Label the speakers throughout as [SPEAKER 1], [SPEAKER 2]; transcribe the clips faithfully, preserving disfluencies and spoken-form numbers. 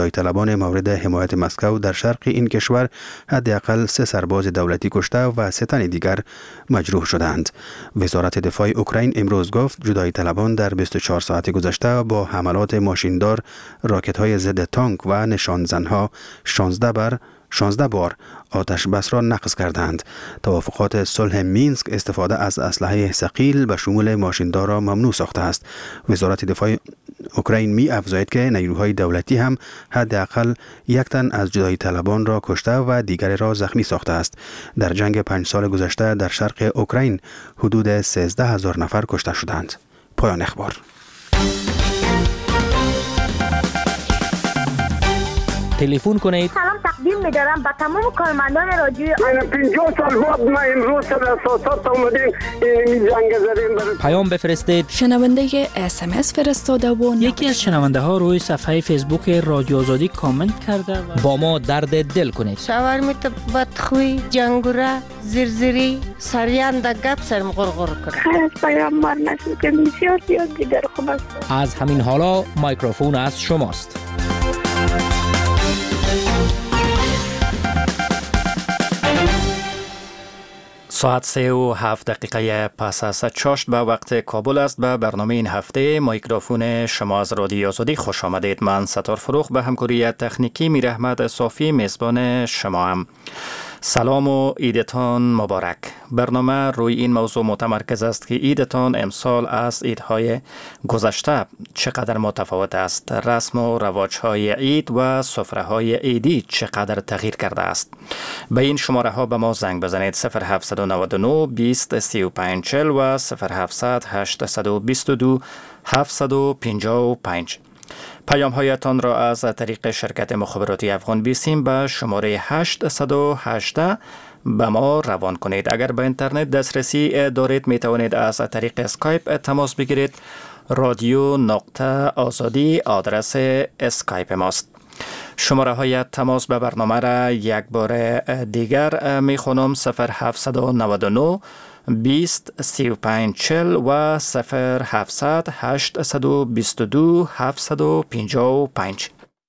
[SPEAKER 1] طالبان مورد حمایت مسکو در شرق این کشور حداقل سه سرباز دولتی کشته و سه تن دیگر مجروح شدند. وزارت دفاع اوکراین امروز گفت جدایی طلبان در بیست و چهار ساعت گذشته با حملات ماشیندار، راکت‌های ضد تانک و نشانزنها شانزده بر شانزده بار آتش بس را نقض کردند. توافقات صلح مینسک استفاده از اسلحه ثقیل به شمول ماشیندار را ممنوع ساخته است. وزارت دفاع اوکراین می افزاید که نیروهای دولتی هم حداقل یک تن از جدایی طلبان را کشته و دیگر را زخمی ساخته است. در جنگ پنج سال گذشته در شرق اوکراین حدود سیزده هزار نفر کشته شدند. پایان اخبار.
[SPEAKER 2] تلفن کنید.
[SPEAKER 3] سلام تقدیم می‌دارم به تمام کارمندان رادیو.
[SPEAKER 4] من پنجاه سال بعد ما امروز در اساسات اومدیم این جنگ زدیم.
[SPEAKER 2] پیام بفرستید.
[SPEAKER 5] شنونده اس ام اس فرستاده و
[SPEAKER 6] یکی از شنونده ها روی صفحه فیسبوک رادیو آزادی کامنت کرده و
[SPEAKER 2] با ما درد دل کنید.
[SPEAKER 7] شاورمیت بدخوی، جنگوره، زرزری، سریان در گپ سرم غرغر کرد.
[SPEAKER 3] خیلی از پیام مار نشد که بسیار زیاد دیگر خوب است.
[SPEAKER 2] از همین حالا مایکروفون از شماست.
[SPEAKER 8] ساعت سه و هفت دقیقه پس از چاشت به وقت کابل است. به برنامه این هفته مایکروفون شما از رادیو آزادی خوش آمدید. من ستار فروخ به همکاری تکنیکی میر احمد صافی میزبان شما هم. سلام و عیدتان مبارک. برنامه روی این موضوع متمرکز است که عیدتان امسال از عیدهای گذشته چقدر متفاوت است. رسم و رواجهای عید و سفره‌های عیدی چقدر تغییر کرده است. به این شماره ها به ما زنگ بزنید: صفر هفت نه نه بیست سی و پنج چهل و صفر هفت هشت دو دو هفت پنج پنج. پیام هایتان را از طریق شرکت مخابراتی افغان بیسیم به شماره هشت یک هشت به ما روان کنید. اگر به اینترنت دسترسی دارید می توانید از طریق اسکایپ تماس بگیرید. رادیو نقطه آزادی آدرس اسکایپ ماست. شماره های تماس به برنامه را یک بار دیگر می خونم: صفر هفت نه نه بیست سی و پنج چهل و صفر هفت هشت دو دو هفت پنج پنج.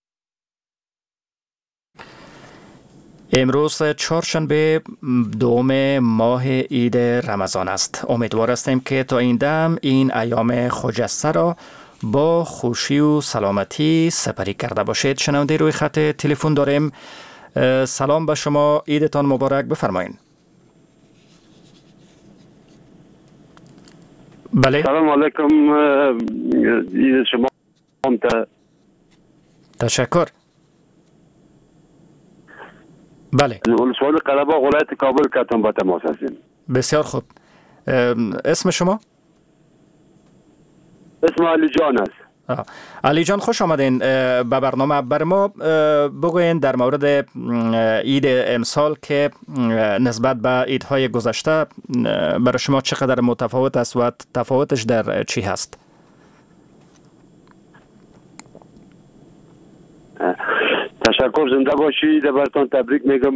[SPEAKER 8] امروز چهارشنبه دوم ماه عید رمضان است. امیدوار هستیم که تا این دم این ایام خجسته را با خوشی و سلامتی سپری کرده باشید. شنونده روی خط تلفن داریم. سلام به شما، عیدتان مبارک، بفرمایید. بله.
[SPEAKER 4] سلام علیکم، عید شما.
[SPEAKER 8] تشکر. بله.
[SPEAKER 4] ولسوالی قره‌باغ ولایت کابل کتم با تماس هستیم.
[SPEAKER 8] بسیار خوب. اسم شما؟
[SPEAKER 4] اسم علی جان است.
[SPEAKER 8] آه. علی جان خوش آمدین به برنامه. بر ما بگوین در مورد عید امسال که نسبت به عیدهای گذشته برای شما چقدر متفاوت است و تفاوتش در چی هست؟
[SPEAKER 4] تشکر، زنده باشید. براتون تبریک میگم.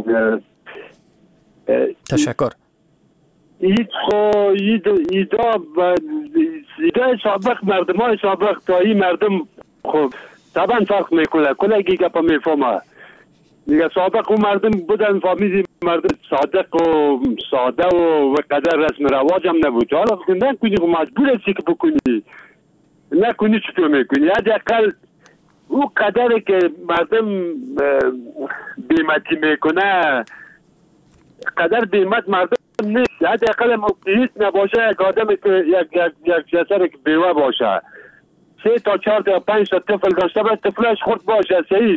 [SPEAKER 8] تشکر.
[SPEAKER 4] عید خو عید ایدا و ایدا سابق مردم های سابق تا این مردم خب طبعا فرق میکنه. کلگی گپا میفهمه دیگه. سابق اون مردم بودن فامیلی مردم صادق و ساده و قدر رسم رواج هم نبود. حالا نه کنی خب مجبور هستی که بکنی، نه کنی چطور میکنی. حداقل او قدری که مردم بیمتی میکنه قدر بیمت مردم نیست. حداقل موقعیت نباشه. یک آدم که یک یک یک جسر که بیوه باشه، سه تا چهار تا پنج تا طفل داشته باشه، طفلش خورد باشه، صحیح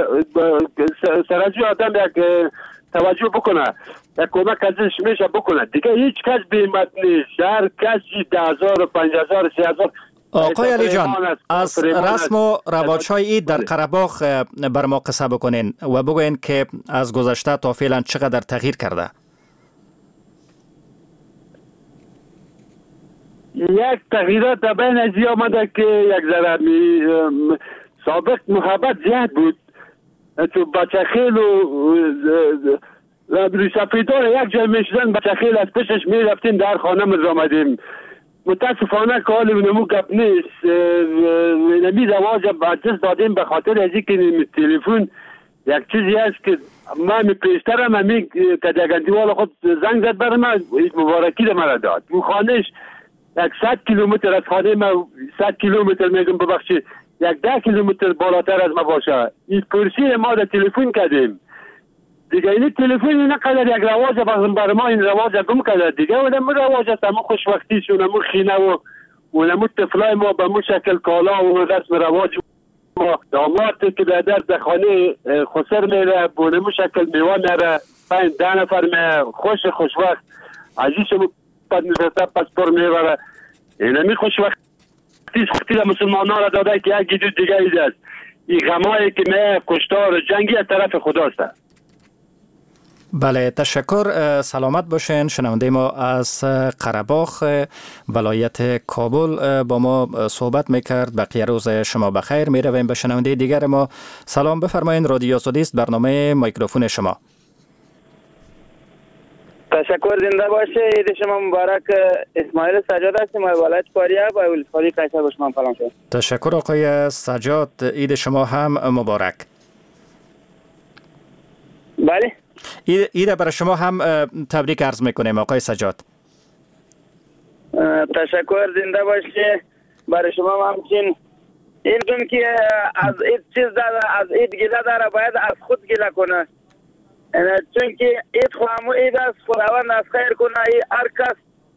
[SPEAKER 4] سرجو آدم یک توجه بکنه، یک کمک ازش میشه بکنه دیگه. هیچ کس بیمت نیست. هر کسی ده هزار و پنج هزار سه هزار.
[SPEAKER 8] آقای علی جان، از رسم و رواج‌های عید در قره‌باغ بر ما قصه بکنین و بگوین که از گذشته تا فعلا چقدر تغییر کرده.
[SPEAKER 4] یک تغییرات بین از آمده که یک ذره سابق محبت زیاد بود. تو بچه خیل و روی سفیدار یک جای میشدن، بچه خیل از پشش میرفتیم در خانه مز آمدیم. متاسفانه که حال نمو گپ نیست. نمی رواج بچس دادیم به خاطر از اینکه تلفن یک چیزی هست که من می پیشترم همی که دیگندی والا خود زنگ زد برای من مبارکی ده من داد. او خانهش یک صد کیلومتر از خانه من، صد کیلومتر میگم ببخشید، یک ده کیلومتر بالاتر از ما باشه. این پرسی ما در تلفن کردیم دیگه. این تلفن این قدر یک رواج برای ما این رواج گم کرده دیگه. و نمو رواج است، همون خوشبختیش و نمو خینه و و نمو طفلای ما به مو شکل کالا و رسم رواج ما داماد که در در خانه خسر میره و نمو شکل میوه میره پنج ده نفر می خوش خوشبخت عزیز مو پد نشسته پسپور میبره. این همی خوشبختی سختی در مسلمان ها را داده که یک گیدو دیگه ایده است. این غمایی که می کشتار جنگی از طرف خداست.
[SPEAKER 8] بله، تشکر. سلامت باشین. شنونده ما از قره‌باغ ولایت کابل با ما صحبت میکرد. بقیه روز شما بخیر. میرویم به شنونده دیگر ما. سلام، بفرمایید. رادیو آزادی است، برنامه میکروفون شما.
[SPEAKER 9] تشکر، زنده باشه. عید شما مبارک. اسماعیل سجاد هستم از ولایت فاریاب و ولسوالی قیصر به شما سلام شد.
[SPEAKER 8] تشکر آقای سجاد، عید شما هم مبارک.
[SPEAKER 9] بله،
[SPEAKER 8] عید برای شما هم تبریک عرض میکنیم آقای سجاد.
[SPEAKER 9] تشکر، زنده باشه. برای شما هم همچنین. این که از این چیز داره، از این گله داره، باید از خود گله کنه، چون که اید خواهمو اید است، خداوند از خیر کنه. ای هر کس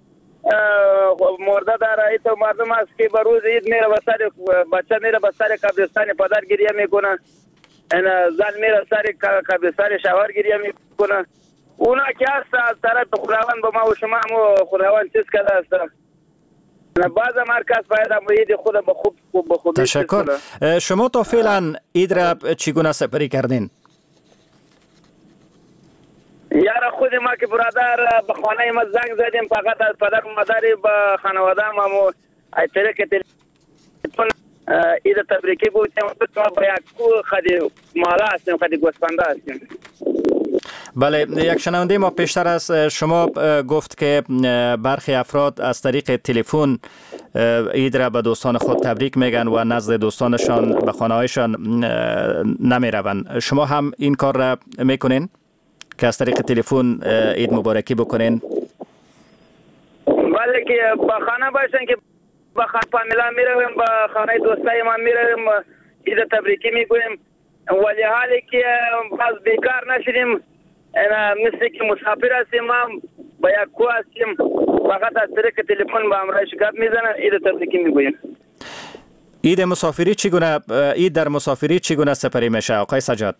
[SPEAKER 9] مرده داره، ای تو مردم است که بروز اید میره بسر بچه میره بسر قبرستان پدر گریه میکنه، زن میره سر قبرستان شوهر گریه میکنه. اونا که هست از طرف خداوند به ما و شما هم خداوند چیز کرده است. بعض مرکز باید هم اید خود به خوب به خود.
[SPEAKER 8] تشکر. شما تا فعلا اید را چگونه سپری کردین؟
[SPEAKER 9] یارا خود ما که برادر به خانه ما زنگ زدیم، فقط از پدر و مادری به خانواده ما مو از طریق تلفن عید تبریکی گفتیم. ما با یک خدی مالا هستیم، خدی گوسفنده هستیم.
[SPEAKER 8] بله، یک شنونده ما پیشتر از شما گفت که برخی افراد از طریق تلفن عید را به دوستان خود تبریک میگن و نزد دوستانشان به خانه هایشان نمی روند. شما هم این کار را میکنین که از طریق تلفن عید مبارکی بکنین؟
[SPEAKER 9] بله، که با خانه باشن که با خانه فامیلا میرویم، با خانه دوستای ما میرویم، عید تبریکی میگویم. ولی حالی که باز بیکار نشدیم، مثل که مسافر هستیم، ما با یک کو هستیم، فقط از طریق تلفن با همراه شکایت میزنن، عید تبریکی میگویم.
[SPEAKER 8] عید مسافری چگونه عید در مسافری چگونه سپری میشه آقای سجاد؟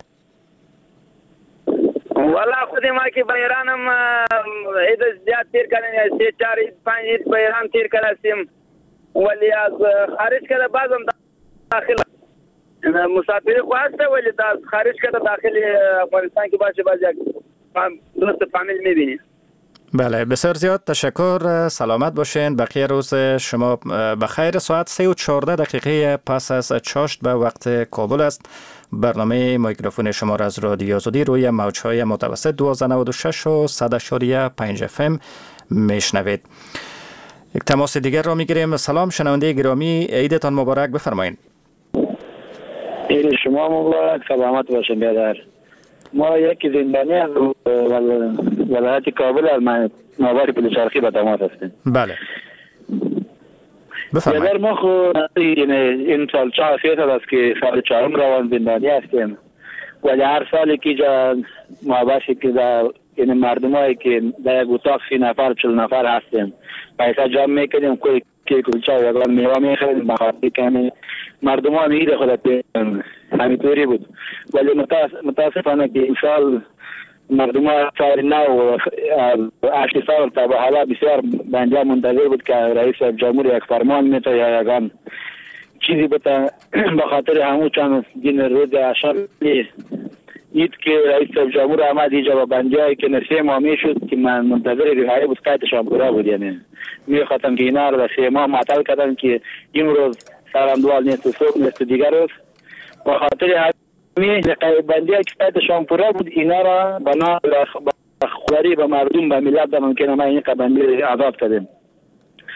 [SPEAKER 9] والا خودی ما که به ایران هم عید زیاد تیر کردیم، سه چار عید پنج عید به ایران تیر کردیم، ولی از خارج کرده بعضم داخل مسافری خواسته، ولی از خارج کرده داخل افغانستان که باشه باز یک دوست فامیل میبینیم.
[SPEAKER 8] بله، بسیار زیاد تشکر. سلامت باشین. بقیه روز شما بخیر. ساعت سه و چهارده دقیقه پس از چاشت به وقت کابل است. برنامه میکروفون شما را از رادیو آزادی روی موج‌های متوسط دویست و نود و شش و صد و پنج اف ام میشنوید. یک تماس دیگر را میگیریم. سلام شنونده گرامی، عیدتان مبارک. بفرمایید.
[SPEAKER 10] عید شما مبارک. سلامت باشین برادر. ما یکی زندانی از ولایت کابل از مابر پلچرخی به تماس هستیم.
[SPEAKER 8] بله، بفرمایید.
[SPEAKER 10] برادر ما خود این سال چهار سال است که سال چهارم روان زندانی هستیم، ولی هر سالی که جا مابرشی که در این مردمایی که در یک اتاق سی نفر چل نفر هستیم پیسه جمع میکنیم، کوی که کلچه و اگر میوه میخریم بخاطر که مردمان عید خود همینطوری بود. ولی متاسفانه که این سال مردمان سال نو هشت سال تا به حالا بسیار بنجا منتظر بود که رئیس جمهور یک فرمان میتا یا یکان چیزی بتا بخاطر همون چند دین روز عشر اید که رئیس جمهور آمد اینجا با بنجایی که نسه ماه میشد که من منتظر رهایی بود قیدشان پورا بود. یعنی میخواستم که اینا رو سه ماه معطل کردن که این روز سرندوال نیست و صبح نیست و دیگر روز با خاطر همین بنجایی که قیدشان پورا بود اینا را بنا خوری به مردم به ملت در ممکنه ما این قبنده عذاب کردیم.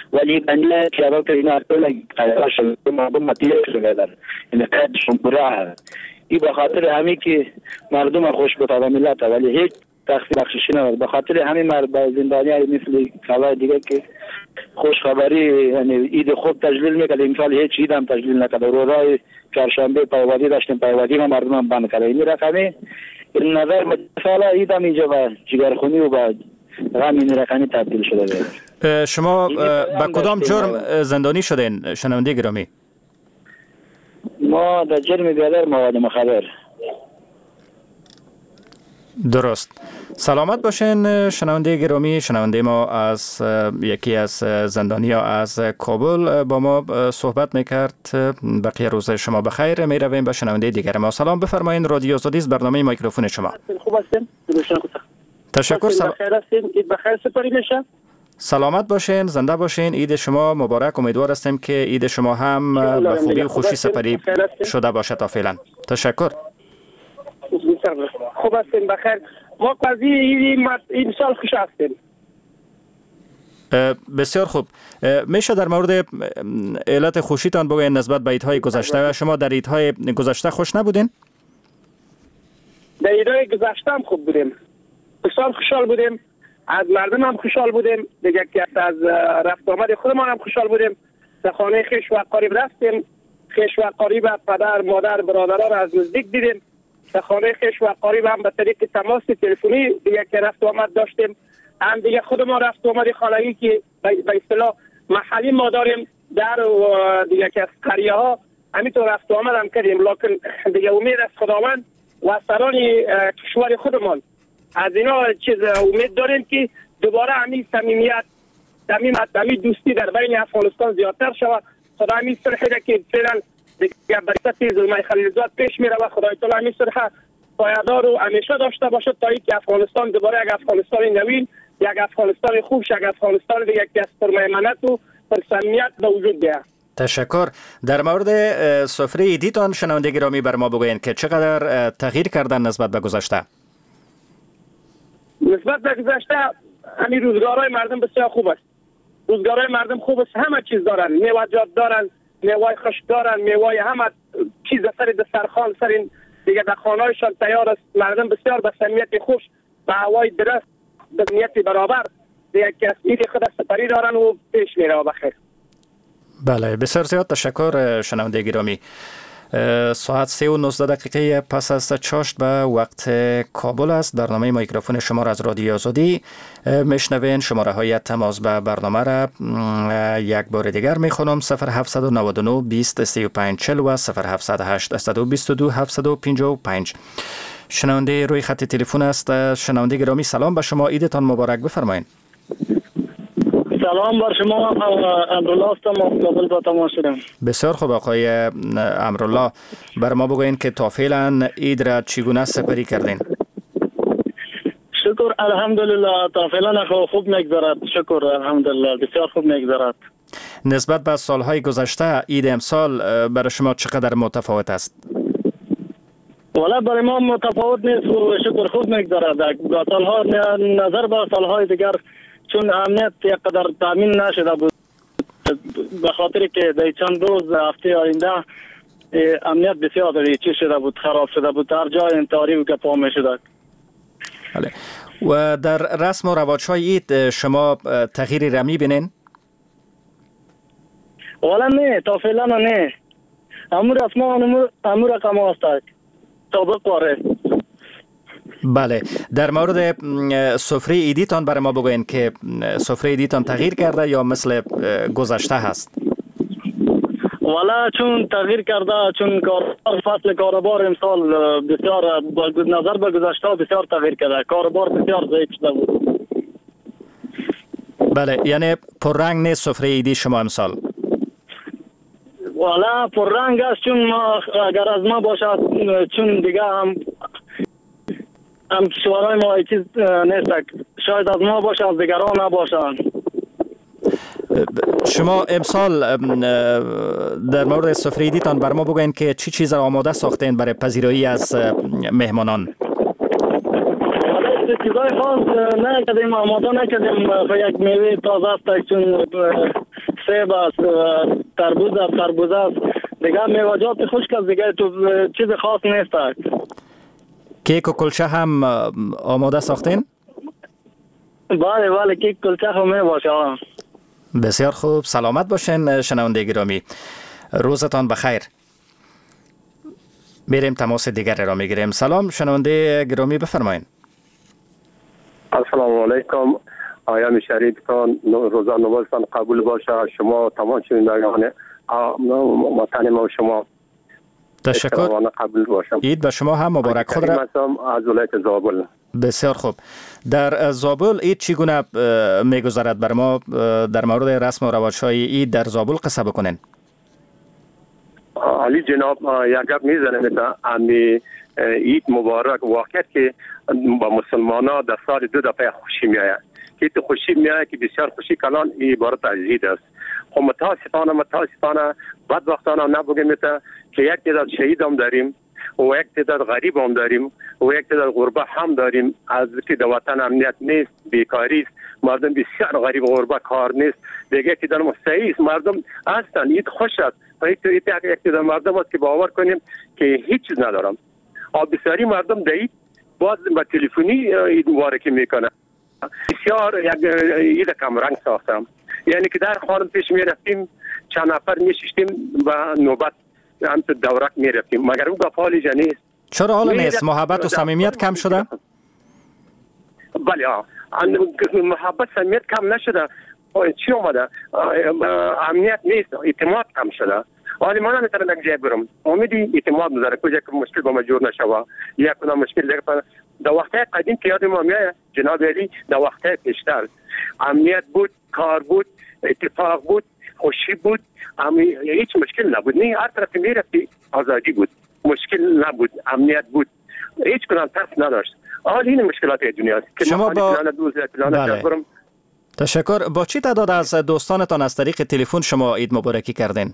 [SPEAKER 10] ولی بنده که که اینا کلا قیاش مردم متیه شدن این قدشون براه این به خاطر همین که مردم خوش بتاده ملت ولی هیچ تخفیف بخششی نداره. به خاطر همین مرد زندانیای مثل کالای دیگه که خوش خبری یعنی عید خود تجلیل میکرد امسال هیچ عید هم تجلیل نکرد. روزهای چهارشنبه پیوادی داشتیم پیوادی ما مردم هم بند کرد. این رقمی این نظر مثلا عید هم اینجا با جگرخونی و با غم این رقمی تبدیل شده.
[SPEAKER 8] شما با کدام جرم زندانی شدین شنونده گرامی؟
[SPEAKER 10] ما در جرم بیادر مواد مخدر.
[SPEAKER 8] درست. سلامت باشین شنونده گرامی. شنونده ما از یکی از زندانیا از کابل با ما صحبت میکرد. بقیه روز شما بخیر. می رویم به شنونده دیگر ما. سلام بفرمایین. رادیو آزادی است، برنامه میکروفون شما.
[SPEAKER 11] خوب هستین؟
[SPEAKER 8] تشکر. سل...
[SPEAKER 11] بخیر هستین؟ عید بخیر سپاری میشه.
[SPEAKER 8] سلامت باشین، زنده باشین. عید شما مبارک. امیدوار هستیم که عید شما هم به خوبی و خوشی سپری شده باشه تا فعلا. تشکر.
[SPEAKER 11] خوب هستین بخیر. ما قضیه این, این سال خوش هستیم.
[SPEAKER 8] بسیار خوب. میشه در مورد علت خوشیتان بگوین نسبت به عیدهای گذشته؟ شما در عیدهای گذشته خوش نبودین؟
[SPEAKER 11] در عیدهای گذشته هم خوب بودیم. بسیار خوشحال بودیم. از مردم هم خوشحال بودیم. دیگه که از رفت آمد خودمان هم خوشحال بودیم. در خانه خویش و قریب رفتیم. خویش و قریب پدر، مادر، برادران را از نزدیک دیدیم. در خانه خویش و قریب هم به طریق تماس تلفنی دیگه که رفت آمد داشتیم. هم دیگه خود ما رفت آمد خانگی که به اصطلاح محلی ما داریم در و دیگه که از قریه ها همینطور رفت آمد هم کردیم. لکن دیگه امید از خداوند و سران کشور خودمان از اینا چیز امید داریم که دوباره همین صمیمیت، همین دوستی در بین افغانستان زیادتر شود. خدا همین صلحی که فعلا دیگه برکت زلمه خلیلزاد پیش میره و خدای تعالی همین صلح پایدار و همیشه داشته باشه تا اینکه افغانستان دوباره یک افغانستان نوین، یک افغانستان خوب، یک افغانستان دیگه که از پرمیمنت و پرصمیمیت به وجود بیاد.
[SPEAKER 8] تشکر. در مورد سفره عیدیتان شنونده گرامی بر ما بگوین که چقدر تغییر کردن نسبت به گذشته؟
[SPEAKER 11] نسبت به گذشته همین روزگارهای مردم بسیار خوب است. روزگارهای مردم خوب است، همه چیز دارن، میوه‌جات دارن، میوه خشک دارن، میوه همه چیز سر دسترخوان سر این دیگه در خانه‌هایشان تیار است. مردم بسیار به صمیمیت خوش، به هوای درست، به نیت برابر دیگه که عید خود سپری دارن و پیش میره بخیر.
[SPEAKER 8] بله بسیار زیاد تشکر شنونده گرامی. ساعت سه و نوزده دقیقه پس از چاشت به وقت کابل است. برنامه میکروفون شما را از رادیو آزادی میشنوین. شماره های تماس به برنامه را یک بار دیگر میخونم: صفر هفت نه نه بیست سی و پنج چهل و صفر هفت هشت بیست و دو هفتصد و پنجاه و پنج. شنونده روی خط تلفن است. شنونده گرامی سلام به شما، عیدتان مبارک. بفرمایید.
[SPEAKER 12] سلام بر شما، امرالله هستم از کابل با تماس شدم.
[SPEAKER 8] بسیار خوب آقای امرالله، بر ما بگوین که تا فعلا عید را چگونه سپری کردین؟
[SPEAKER 12] شکر الحمدلله تا فعلا خوب میگذرد. شکر الحمدلله بسیار خوب میگذرد.
[SPEAKER 8] نسبت به سالهای گذشته عید امسال برای شما چقدر متفاوت است؟
[SPEAKER 12] والا برای ما متفاوت نیست و شکر خوب میگذرد. سالها نظر به سالهای دیگر چون امنیت یک قدر تامین نشده بود، به خاطر که در چند روز هفته آینده امنیت بسیار چی شده بود، خراب شده بود، هر جای انتحاری و گپا می شده.
[SPEAKER 8] بله. و در رسم و رواج‌های عید شما تغییری را می‌بینین؟
[SPEAKER 12] والا نه، تا فعلا نه. امور رسما امور رقم هست طابق واره.
[SPEAKER 8] بله. در مورد سفره عیدیتان برای ما بگوین که سفره عیدیتان تغییر کرده یا مثل گذشته هست؟
[SPEAKER 12] والا چون تغییر کرده، چون کاربار فصل کاربار امسال بسیار با نظر به گذشته بسیار تغییر کرده. کاربار بسیار ضعیف شده بود.
[SPEAKER 8] بله، یعنی پررنگ نیست سفره عیدی شما امسال؟
[SPEAKER 12] والا پررنگ است، چون ما اگر از ما باشد چون دیگه هم هم کشورهای ما چیز نیست، شاید از ما باشه از دیگران نباشن.
[SPEAKER 8] شما امسال در مورد سفره عیدیتان بر ما بگوین که چی چیز را آماده ساختین برای پذیرایی از مهمانان؟
[SPEAKER 12] چیزای خاص نکردیم، آماده نکردیم. یک میوه تازه است چون سیب است، تربوز است، خربوزه است. دیگه میوه‌جات خشک است، دیگه تو چیز خاص نیست.
[SPEAKER 8] کیک و کلچه هم آماده ساختین؟
[SPEAKER 12] بله بله کیک کلچه هم می باشه.
[SPEAKER 8] بسیار خوب، سلامت باشین شنونده گرامی، روزتان بخیر. میریم تماس دیگر را میگیریم. سلام شنونده گرامی، بفرمایید.
[SPEAKER 13] السلام علیکم. آیام شریف کن روزان نمازتان قبول باشه. شما تمام شنوندگان وطن ما شما
[SPEAKER 8] تشکر.
[SPEAKER 13] قبول باشم.
[SPEAKER 8] عید به شما هم مبارک. خود را
[SPEAKER 13] از ولایت زابل.
[SPEAKER 8] بسیار خوب. در زابل عید چگونه میگذرد؟ بر ما در مورد رسم و رواج‌های عید در زابل قصه بکنین.
[SPEAKER 13] علی جناب یک گپ میزنم امی عید مبارک واقعیت که با مسلمانان در سال دو دفعه خوشی میآید. که تو خوشی میآید که بسیار خوشی کلان عبارت از عید است. خب متاسفانه متاسفانه بدبختانه نبگیم که یک تعداد شهید هم داریم و یک تعداد غریب هم داریم و یک تعداد غربه هم داریم. از که در وطن امنیت نیست، بیکاری است، مردم بسیار غریب و غربه کار نیست. دیگه که در مستعی است، مردم هستند، عید خوش است. یک تعداد مردم است که باور کنیم که هیچ چیز ندارم. آب بسیاری مردم در عید باز با تلفنی عید مبارکی میکنه. بسیار یک عید کم رنگ ساختم. یعنی که در خانم پیش می رفتیم چند نفر می ششتیم و نوبت هم تو دورک می رفتیم، مگر اون گفالی جا نیست.
[SPEAKER 8] چرا حالا نیست؟ محبت و صمیمیت کم شده؟
[SPEAKER 13] بله ها، محبت صمیمیت کم نشده. چی اومده؟ امنیت نیست، اعتماد کم شده. حالی ما نمیتونم یک جای برم، امیدی اعتماد نداره کجا که مشکل با ما جور نشوه یا کنه مشکل دیگه. در وقتهای قدیم که یاد ما میاد جناب علی، در وقتهای پیشتر امنیت بود، کار بود، اتفاق بود، خوشی بود، امی هیچ مشکل نبود. نه هر طرف میرفتی آزادی بود، مشکل نبود، امنیت بود، هیچ کنان ترس نداشت. حال این مشکلات دنیا است که
[SPEAKER 8] شما با
[SPEAKER 13] بله.
[SPEAKER 8] تشکر. با چی تعداد از دوستانتان از طریق تلفن شما عید مبارکی کردین؟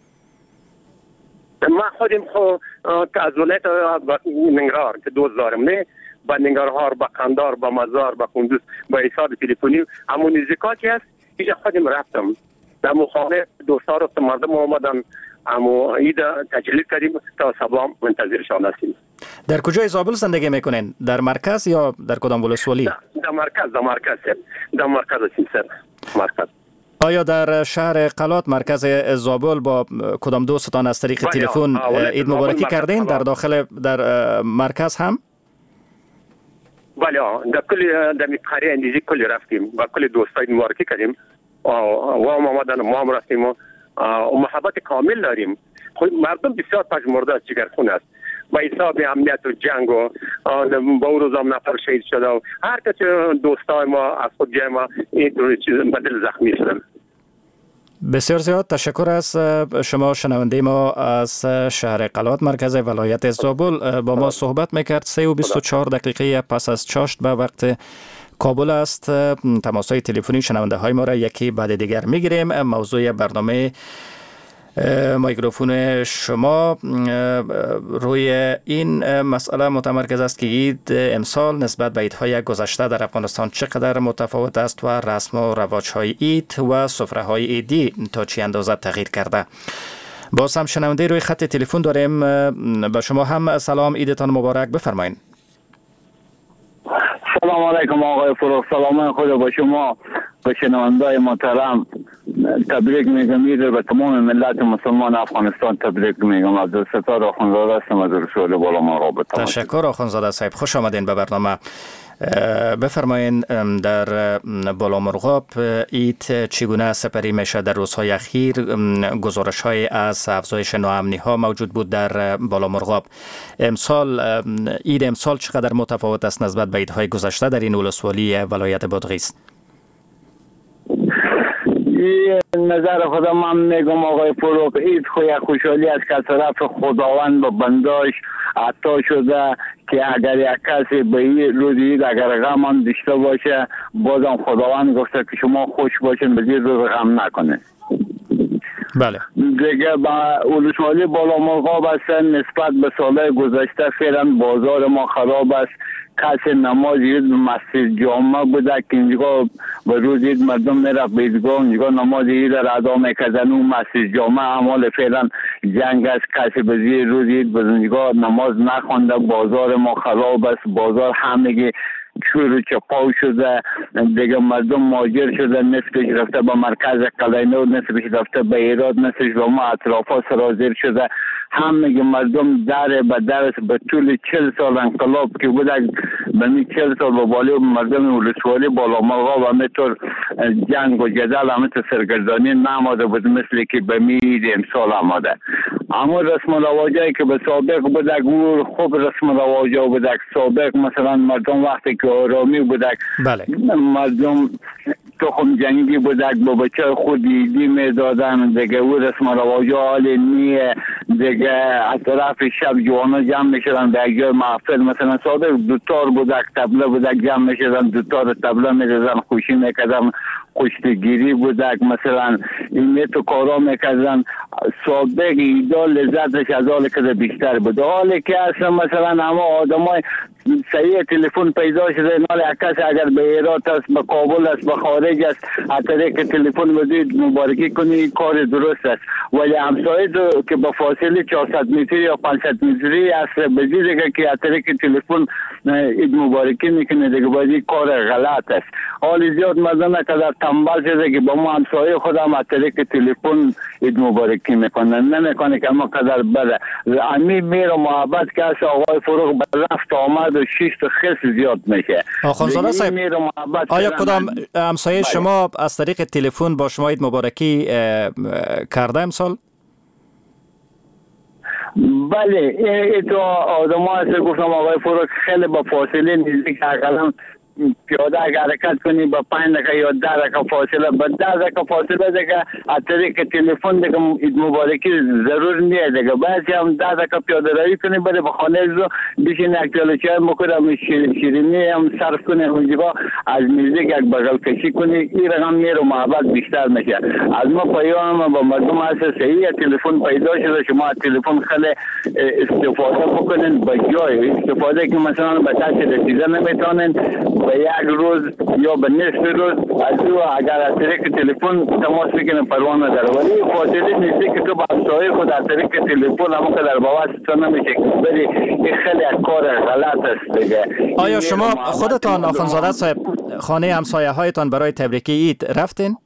[SPEAKER 13] ما خودم خو که از ولایت ننگرهار که دوست دارم، نه با ننگرهار، با قندار، با مزار، با کندوز با حساب تلفنی همون نزدیکاتی است. اینجا خودم رفتم در مخانه دوستا رو مردم اومدن، اما عید تجلیل کردیم تا صبح منتظرشان هستیم.
[SPEAKER 8] در کجای زابل زندگی میکنین؟ در مرکز یا در کدام ولسوالی؟
[SPEAKER 13] در مرکز، در مرکز در مرکز هستیم سر مرکز.
[SPEAKER 8] آیا در شهر قلات مرکز زابل با کدام دوستان از طریق تلفن عید مبارکی کردین؟ در داخل در مرکز هم؟
[SPEAKER 13] بله در کل در قریه اندیزی کل رفتیم و کل دوستای مبارکی کردیم و ما آمدن ما هم رفتیم و محبت کامل داریم. مردم بسیار پژمرده است، جگرخون است. با حساب امنیت و جنگ و با اون روز هم نفر شهید شده و هر کس دوستای ما از خود جای ما این چیز بدل زخمی شدن.
[SPEAKER 8] بسیار زیاد تشکر از شما شنونده ما از شهر قلات مرکز ولایت زابل. با ما صحبت میکرد. سه و بیست و چهار دقیقه پس از چاشت به وقت کابل است. تماس‌های تلفنی شنونده های ما را یکی بعد دیگر میگیریم. موضوع برنامه میکروفون شما روی این مسئله متمرکز است که عید امسال نسبت به عیدهای گذشته در افغانستان چقدر متفاوت است و رسم و رواج‌های عید و سفره‌های عیدی تا چه اندازه تغییر کرده. باز هم شنونده روی خط تلفن داریم. به شما هم سلام، عیدتان مبارک، بفرمایید.
[SPEAKER 10] سلام علیکم آقای فروخ، سلام خود با شما و شنونده‌های محترم تبریک میگم. عید به تمام ملت مسلمان افغانستان تبریک میگم. عبدالستار آخوندزاده هستم از رسول بالا مرغاب.
[SPEAKER 8] تشکر آخوندزاده صاحب، خوش آمدین به برنامه. بفرمایین در بالا مرغاب عید چگونه سپری میشه در روزهای اخیر؟ گزارش های از افزایش ناامنی ها موجود بود در بالا مرغاب. امسال عید امسال چقدر متفاوت است نسبت به عیدهای گذشته در این ولسوالی ولایت بادغیس؟
[SPEAKER 10] نظر خودم من میگم آقای فروغ، عید خوی خوشحالی است که طرف خداوند به بنداش عطا شده که اگر یک کسی به این روز عید اگر غم داشته باشه بازم خداوند گفته که شما خوش باشین به این روز غم نکنه.
[SPEAKER 8] بله.
[SPEAKER 14] دیگه با ولسوالی بالا مرغاب هستن نسبت به سالهای گذشته فعلا بازار ما خراب است. کسی نماز عید مسجد جامعه بوده که اینجا به روز عید مردم میرفت به عیدگاه، اینجا نماز عید را ادا میکردن. اون مسجد جامعه اعمال فعلا جنگ است، کسی به زیر روز عید به اینجا نماز نخونده. بازار ما خراب است، بازار همگی چور و چپاو شده، دیگه مردم مهاجر شده، نصفش رفته به مرکز قلعه‌نو، نصفش رفته به هرات، نصفش به ما اطرافا سرازیر شده. همه مردم در به در به طول چهل سال انقلاب که بوده، به می چهل سال به بالا مردم ولسوالی بالا مرغاب و همینطور جنگ و جدل همینطور سرگردانی نماده بود مثل که به می امسال آمده. اما رسم و رواجایی که به سابق بوده گور خوب رسم و رواجا بوده. سابق مثلا مردم وقتی که آرامی بوده،
[SPEAKER 8] بله.
[SPEAKER 14] مردم تخم جنگی بوده با بچه خود ایدی میدادن دیگه. او رسم و رواجا حال نیه دیگه. از طرف شب جوانا جمع میشدن به یک جای محفل، مثلا سابق دوتار بوده تبله بوده جمع میشدن، دوتار تبله میدادن، خوشی میکردن، کشتگیری بوده مثلا این تو کارا میکردن. سابق ایدا لذتش از حال که بیشتر بود. حالی که اصلا مثلا همه آدمای صحیح تلفن پیدا شده، نال کسی اگر به هرات است، به کابل است، به خارج است، از طریق تلفن بدید مبارکی کنی کار درست است. ولی همسایه که به فاصله چهارصد متری یا پانصد متری است بجیره که از طریق تلفن اید مبارکی میکنه دیگه، باید کار غلط است. حال زیاد مردم نکدر تنبال شده که با ما همسایه خودم از طریق تلفن اید مبارکی میکنن، نمیکنه که ما قدر بده. امی میر و محبت که از آقای فروغ رفت آمد و شیشت و خیلی زیاد میشه.
[SPEAKER 8] آخوانزاده صاحب، آیا کدام همسایه شما از طریق تلفن با شما اید مبارکی کرده امسال؟
[SPEAKER 14] بله، این تو آدم ها هست گفتم آقای فروغ خیلی با فاصله نزدیک اقلا پیاده اگر حرکت کنی با پنج دقیقه یا ده دقیقه فاصله، با ده دقیقه فاصله دیگه از طریق تلفن دیگه اید مبارکی ضرور نیست دیگه. باید هم ده دقیقه پیاده روی کنی بره به خانه رو بشین یک پیاله چای بکنی، شیرینی هم صرف کنی، اونجا از نزدیک یک بغل کشی کنی، این رقم میر و محبت بیشتر میشه. از ما پیام با مردم هست صحیح تلفن پیدا شده، شما از تلفن خیلی استفاده بکنین با جای استفاده که مثلا به دست رسیده نمیتونین به یک روز یا به نصف روز از او اگر از طریق تلفن تماس بکنه پروا نداره. ولی فاصله نزدیک که تو با همسایه خود از طریق تلفن هم که در بواسطه نمیشه بری، این خیلی کار غلط است دیگه.
[SPEAKER 8] آیا شما خودتان آخوانزاده صاحب خانه همسایه هایتان برای تبریک عید رفتین؟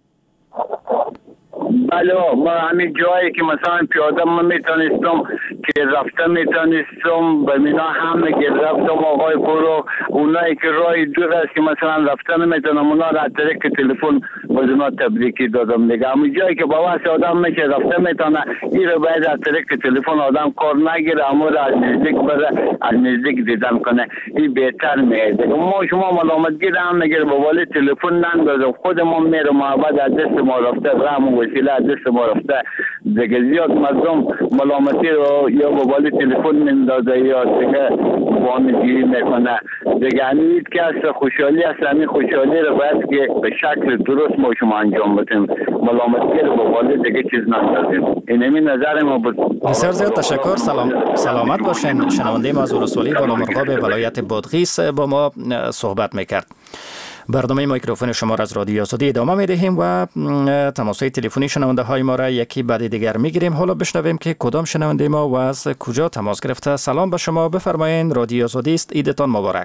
[SPEAKER 14] بله، ما همین جایی که مثلا پیاده ما میتونستم که رفته میتونستم به مینا همه که رفتم آقای فروغ، اونایی که رای دور است که مثلا رفته نمیتونم اونا را از طریق تلفن بازونا تبریکی دادم دیگه. همین جایی که با واسه آدم میشه رفته میتونه، این رو باید از طریق تلفن آدم کار نگیره، اما را از نزدیک بره، از نزدیک دیدن کنه، این بهتر میاد. ما شما ملامتگی را هم نگیره، با ولی تلفن نندازم، خود ما میره محبت از دست ما رفته، رحم و وسیله از دست ما رفته دیگه. زیاد مردم ملامتی رو یا با ولی تلفن میندازه یا دیگه وانگیری میکنه دیگه. همین که از خوشحالی است، همین خوشحالی رو باید که به شکل درست ما شما انجام بدیم، ملامتی رو با ولی دیگه چیز نندازیم. این همین نظر ما بود.
[SPEAKER 8] بسیار زیاد تشکر. سلام سلامت باشین. شنونده ما از ولسوالی بالا مرغاب ولایت بادغیس با ما صحبت میکرد. برنامه میکروفون شما را از رادیو آزادی ادامه میدهیم و تماس‌های تلفنی شنونده های ما را یکی بعد دیگر میگیریم. حالا بشنویم که کدام شنونده ما و از کجا تماس گرفته. سلام به شما، بفرمایید. رادیو آزادی است، عیدتان مبارک.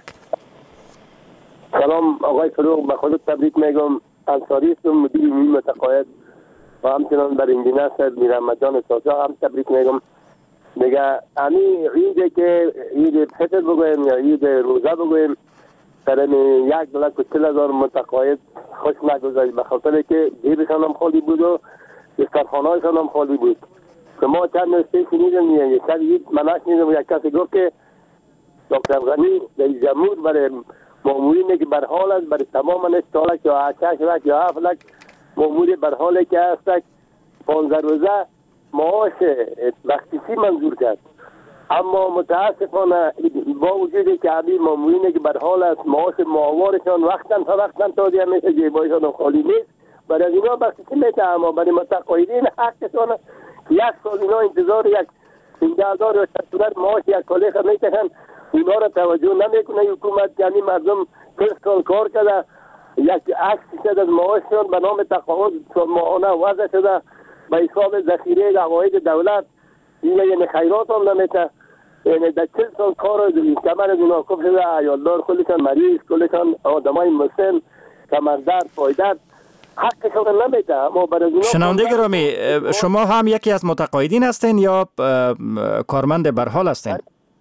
[SPEAKER 15] سلام آقای فروغ، به خودت تبریک میگم. انصاری هستم، مدیر عمومی متقاعد و همچنان بر انجینر صاحب میرحمت‌جان سازا هم تبریک میگم. دیگه همین عیدی که عید فطر بگویم یا عید روزه بگویم، در این یک دلک و چل هزار متقاعد خوش نگذاشت، به خاطر که جیبشان هم خالی بود و دسترخوانهایشان هم خالی بود. که ما چند نسته شنیدم، یک سر عید منش شنیدم، یک کسی گفت که دکتر غنی رئیس جمهور برای مامورینی که بر حال است، برای تمام نستالک یا هشت لک یا هفت لک مامور بر حالی که هست پانزده روزه معاش بخشیسی منظور کرد. اما متاسفانه با وجودی که همین مامورینی که بر حال است معاش ماهوارشان وقتاً تا وقتاً تادیه میشه، جیبایشان خالی نیست، برای اینا بس چی میتونه، اما برای متقاعدین حقشون یک سال اینا انتظار یک پنجاه هزار یا شصت هزار معاش یک کالیخ میتونن، اونا را توجه نمیکنه حکومت. یعنی مردم پنج سال کار کرده، یک هشت درصد از معاششون به نام تقاعد ماهانه وضع شده به حساب ذخیره عواید دولت. این یعنی خیرات هم نمیتونه، یعنی در چل سال کار کمر از اونا کف شده، عیالدار کلشان مریض، کلشان آدمای مسن، کمردرد، پایدرد، حقشون نمیده. اما برای اونا
[SPEAKER 8] شنونده گرامی، شما هم یکی از متقاعدین هستین یا کارمند برحال هستین؟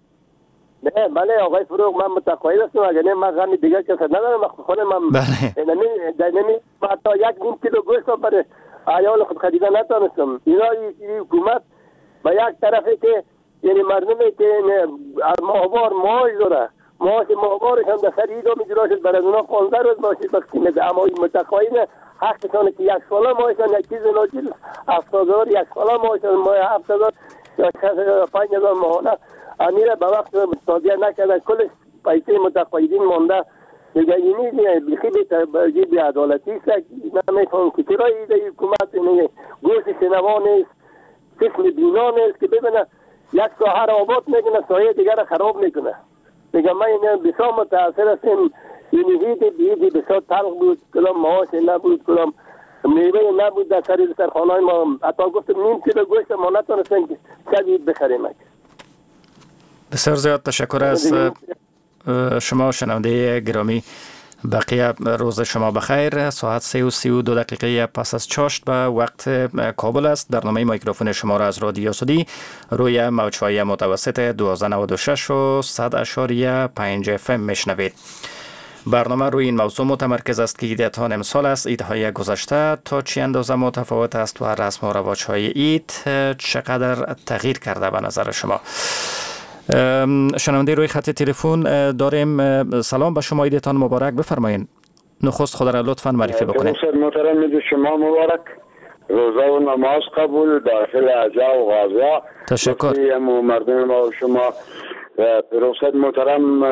[SPEAKER 15] نه بله آقای فروغ، من متقاعد هستم. اگر نه من غمی دیگر کسی ندارم، خونه من
[SPEAKER 8] بله
[SPEAKER 15] در نمی حتی یک نیم کیلو گوشت برای عیال خود خریده نتونستم. اینا این حکومت به یک طرفی که یعنی مردمی که ماهوار معاش داره، معاش ماهوارش هم در سر ایدا میجرا شد، برای اونا پانزده روز معاشی بخشی میده. اما این متقاعد حقشانه که یک ساله معاشن، یک چیز ناجیل هفتاد هزار یک ساله معاشن، ماه هفت هزار یا شش هزار پنج هزار ماهانه امیره به وقت تادیه نکرده، کلش پیسه متقاعدین مانده. دیگه اینی بخی بی بی عدالتی است. نمیفهم که چرا ایده حکومت اینه گوش شنوا نیست، قسم بینا نیست که ببینه یک ساحه را آباد میکنه، سایه دیگر را خراب میکنه. دیگه من اینه بسیار متاثر هستیم. اینی هیدی بیدی بسیار تلخ بود، کلام معاش نبود، کلام میوه نبود در سر سرخانه ما. حتی گفتم نیم کیلو گوشت ما نتونستیم که شدید بخریم.
[SPEAKER 8] بسیار زیاد تشکر از شما شنونده گرامی. بقیه روز شما بخیر. ساعت سه و سی و دو دقیقه پس از چاشت به وقت کابل است. برنامه میکروفون شما را از رادیو آزادی روی موج‌های متوسط دوازده نود و شش و صد اشاریه پنج اف ام میشنوید. برنامه روی این موضوع متمرکز است که عیدتان امسال است. عیدهای گذشته تا چه اندازه متفاوت است و رسم و رواج‌های عید چقدر تغییر کرده به نظر شما؟ شنونده روی خط تلفن داریم. سلام به شما، عیدتان مبارک. بفرمایید. نخست خود را لطفا معرفی بکنید.
[SPEAKER 16] محترم شما مبارک، روزه و نماز قبول، داخل عجا و غازه.
[SPEAKER 8] تشکر.
[SPEAKER 16] مردم ما و شما پروفسور محترم،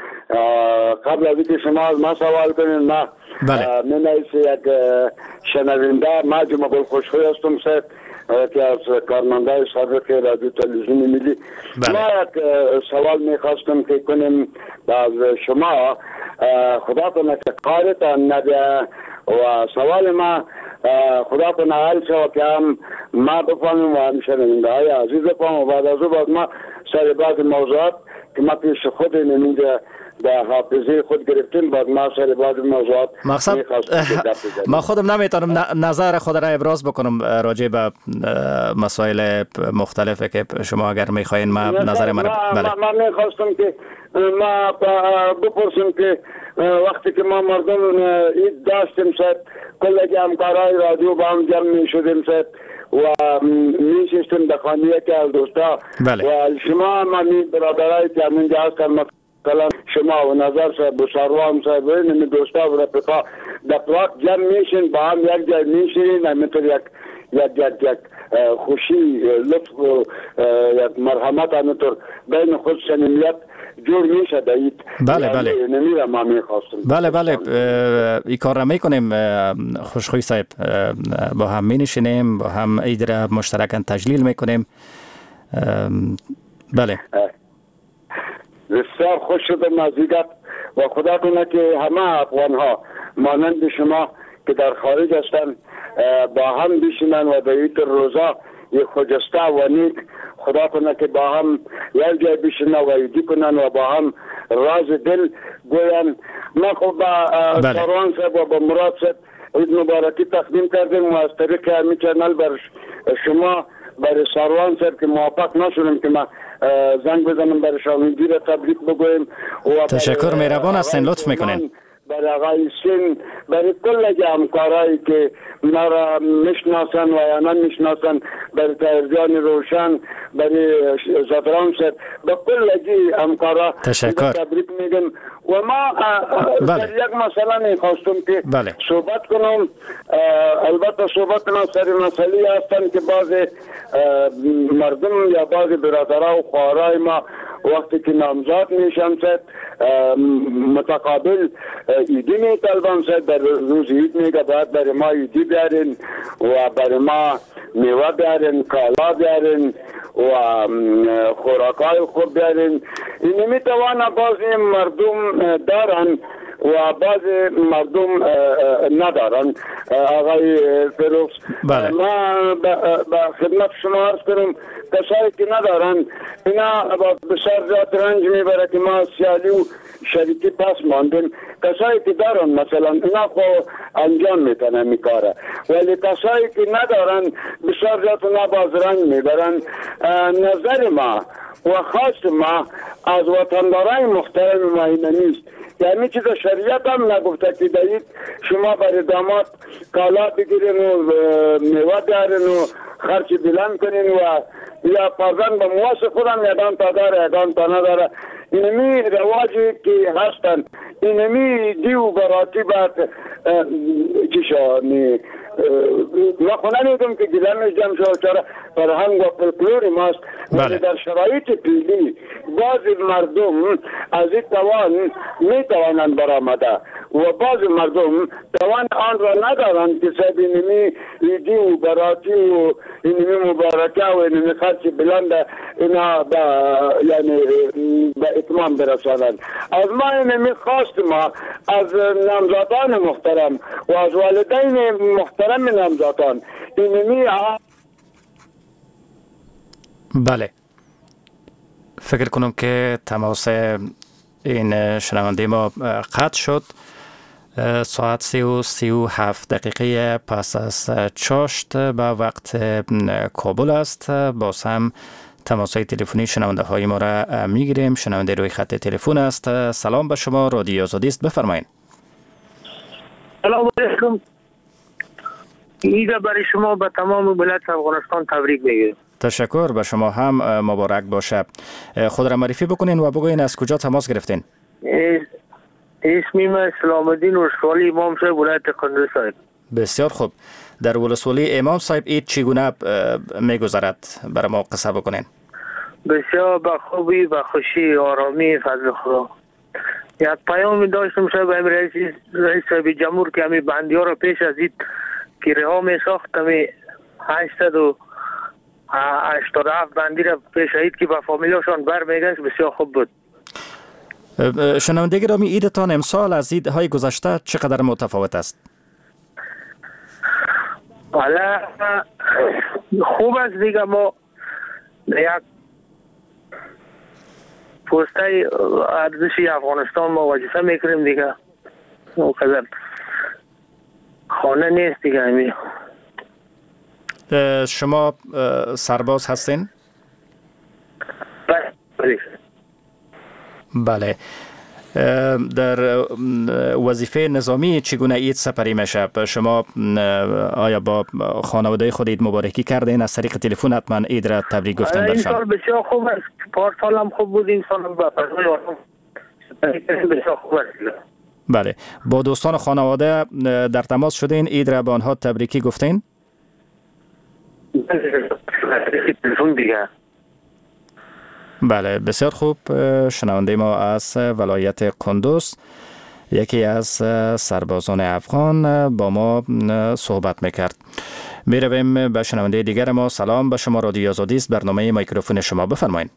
[SPEAKER 16] قبل از اینکه شما از ما سوال کنید، ما
[SPEAKER 8] بله.
[SPEAKER 16] من از یک شنونده، ما جمعه خوشخوی هستم سید که از کارمندای سابق رادیو تلویزیون ملی.
[SPEAKER 8] بله.
[SPEAKER 16] ما یک سوال میخواستم که کنیم از شما، خدا کنه که کارتان نده و سوال ما خدا کنه حل شد که هم ما بفهمیم و هم شنونده های عزیز بفهم و بعد از او بعد ما سر بعض موضوعات که ما پیش خود نمینده در حافظه خود گرفتیم، بعد ما سر بعض موضوعات
[SPEAKER 8] مقصد ما خودم نمیتونم نظر خود را ابراز بکنم راجع به مسائل مختلفه که شما اگر میخواین ما نظر ما
[SPEAKER 16] بله. ما میخواستم که ما بپرسیم که وقتی که ما مردم عید داشتیم سید کلگی همکارای رادیو با هم جمع میشدیم سید و میشستیم در خانه یکی از دوستا
[SPEAKER 8] بله.
[SPEAKER 16] و شما ما می برادرای که همینجا هستن مثلا شما و نظر صاحب و سروان صاحب و این دوستا و رفقا در پلاک جمع میشین با هم یک جای میشین، همینطور یک یک یک یک خوشی لطف و یک مرحمت همینطور بین خود صمیمیت جور میشه دهید.
[SPEAKER 8] بله بله
[SPEAKER 16] نمیره ما میخواستم
[SPEAKER 8] بله بله ای کار را میکنیم خوشخوی صاحب، با هم می نشینیم، با هم عید را مشترکاً تجلیل میکنیم. بله
[SPEAKER 16] بسیار خوش شدم از دیگر و خدا کنه که همه افغان ها مانند شما که در خارج هستن با هم بشینن و در این روزا یک خجسته و نیک خدا کنه که با هم یک جای بشینن و ایدی کنن و با هم راز دل گوین. ما خب با سروان صاحب و با مراد صاحب عید مبارکی تقدیم کردیم و از طریق همی چنل بر شما برای سروان صاحب که موفق نشدیم که ما زنگ بزنم برای شامگی را تبریک بگویم.
[SPEAKER 8] تشکر، مهربان هستین، لطف میکنین.
[SPEAKER 16] برای آقای سین، برای کل همکارایی که ما را میشناسن و یا نمیشناسن، برای تایرجان روشن، برای زفران صاحب، به کل همکارا
[SPEAKER 8] تشکر
[SPEAKER 16] تبریک میگم. و ما در یک مسئله میخواستم که
[SPEAKER 8] بله.
[SPEAKER 16] صحبت کنم. البته صحبت ما سر مسئله هستن که بعض مردم یا بعض برادرها و خواهرای ما وقتی که نامزاد میشن سد متقابل ایدی میطلبن سد در روز اید میگه باید برای ما ایدی بیارین و برای ما میوه بیارین، کالا بیارین و خوراکای خوب بیارین. این میتوانه بعضی مردم دارن و بعض مردم ندارن. آقای فیروز ما به خدمت شما عرض کنم کسایی که ندارن اینا بسیار زیاد رنج میبره که ما سیالی و شریکی پس ماندیم. کسایی که دارن مثلا اینا خو انجام میکنن میکاره، ولی کسایی که ندارن بسیار زیاد اونا باز رنج میبرن. نظر ما و خواست ما از وطندارای مختلف ما اینه نیست، یعنی چیز شریعت هم نگفته که دارید شما برای داماد کالا بگیرین و میوه دارین و خرچی بلند کنین و یا پازن به مواس خودم یادان تا داره یادان تا نداره. اینمی رواجی که هستن اینمی دیو براتی باید چیشا نی ما خونه نیدم که گلمش جمع شد چرا فرهنگ و فلکلور ماست. ولی در شرایط پیلی بعضی مردم از این توان می توانند برآمده و بعضی مردم توان آن را ندارند که سب اینمی ایدی و براتی و اینمی مبارکه و اینمی خرچ بلند اینا با یعنی به اتمام برسانند. از ما اینمی خواست ما از نامزادان محترم و از والدین محترم نامزادان اینمی
[SPEAKER 8] بله، فکر کنم که تماس این شنونده ما قطع شد. ساعت سی و سی و هفت دقیقه پس از چاشت به وقت کابل است. باز هم تماس های تلفنی شنونده های ما را میگیریم. شنونده روی خط تلفن است. سلام به شما، رادیو آزادی است، بفرمایید.
[SPEAKER 11] سلام علیکم. عید برای شما به تمام ملت افغانستان تبریک میگم.
[SPEAKER 8] تشکر، به شما هم مبارک باشه. خود را معرفی بکنین و بگوین از کجا تماس گرفتین.
[SPEAKER 11] اسمی من سلام الدین ولسوالی امام صاحب ولایت کندز صاحب.
[SPEAKER 8] بسیار خوب. در ولسوالی امام صاحب عید چگونه میگذرد؟ برای ما قصه بکنین.
[SPEAKER 11] بسیار با خوبی، با خوشی، آرامی، فضل خدا. یک پیامی داشتم صاحب رئیس رئیس صاحب جمهور که همی بندی ها را پیش از اید که رها می ساخت همی هشتصد و هشتاد و هفت بندی را پیش از اید که با فامیلاشان بر میگشت. بسیار خوب بود.
[SPEAKER 8] شنونده گرامی، عیدتان امسال از عیدهای گذشته چقدر متفاوت است؟
[SPEAKER 11] حالا خوب است دیگه. ما یک پوسته ارزشی افغانستان ما وظیفه میکنیم دیگه. اونقدر خانه نیست دیگه. همی
[SPEAKER 8] شما سرباز هستین؟
[SPEAKER 11] بله.
[SPEAKER 8] بله. در وظیفه نظامی چگونه عید سپری میشه؟ شما آیا با خانواده خود عید مبارکی کردین؟ از طریق تلفن حتما عید را تبریک گفتن برشان؟
[SPEAKER 11] این سال بسیار خوب است. پارسال هم خوب بود، این سال هم با فضای آرام بسیار خوب است.
[SPEAKER 8] بله. با دوستان خانواده در تماس شدین؟ عید را به آنها تبریکی گفتین؟
[SPEAKER 11] تلفن دیگه.
[SPEAKER 8] بله، بسیار خوب. شنونده ما از ولایت کندز، یکی از سربازان افغان، با ما صحبت میکرد. میرویم به شنونده دیگر ما. سلام به شما، رادیو آزادی است، برنامه میکروفون شما، بفرمایید.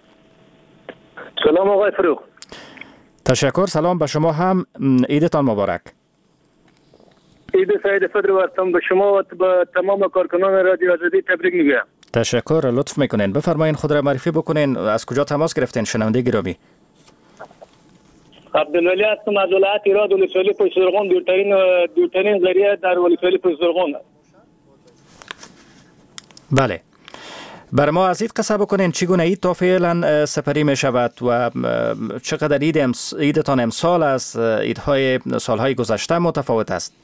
[SPEAKER 11] سلام آقای فروغ.
[SPEAKER 8] تشکر. سلام به شما هم، عیدتان مبارک.
[SPEAKER 11] عید سعید فطر وقتم به شما و به تمام کارکنان رادیو آزادی تبریک میگم.
[SPEAKER 8] تشکر، لطف میکنین. بفرمایین خود را معرفی بکنین. از کجا تماس گرفتین شنونده گرامی؟
[SPEAKER 12] عبدالولی هستم از ولایت ایراد، ولسوالی پشت زرغون. دورترین دورترین ذریعه در ولسوالی پشت زرغون.
[SPEAKER 8] بله. بر ما از عید قصه بکنین چگونه عید تا فعلا سپری می شود و چقدر عید امس... عیدتان امسال از عیدهای سالهای گذشته متفاوت است؟